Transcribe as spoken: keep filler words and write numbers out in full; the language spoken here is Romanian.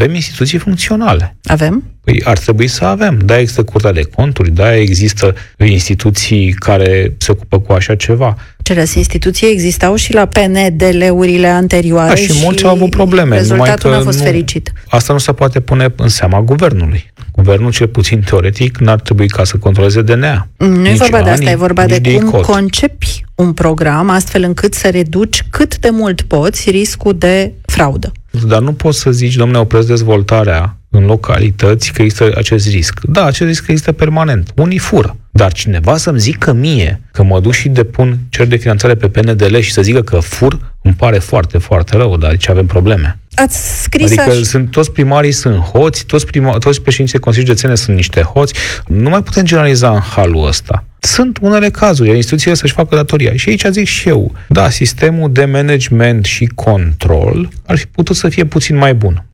avem instituții funcționale. Avem? Păi ar trebui să avem. Da, există Curtea de Conturi, da, există instituții care se ocupă cu așa ceva. Cele instituții existau și la P N D L-urile anterioare. Da, și, și mulți au avut probleme. Rezultatul numai n-a fost nu, fericit. Asta nu se poate pune în seama guvernului. Guvernul, cel puțin teoretic, n-ar trebui ca să controleze D N A. Nu e vorba de asta, e vorba de cum cod. concepi un program astfel încât să reduci cât de mult poți riscul de fraudă. Dar nu poți să zici, dom'le, opresc dezvoltarea în localități că există acest risc. Da, acest risc există permanent. Unii fură. Dar cineva să-mi zică mie că mă duc și depun cer de finanțare pe P N D L și să zică că fur, îmi pare foarte, foarte rău, dar aici avem probleme. Ați scris adică așa. Sunt, toți primarii sunt hoți, toți, prima, toți președinții de Consiliul Județene sunt niște hoți. Nu mai putem generaliza în halul ăsta. Sunt unele cazuri, iar instituțiile să-și facă datoria. Și aici zic și eu, da, sistemul de management și control ar fi putut să fie puțin mai bun.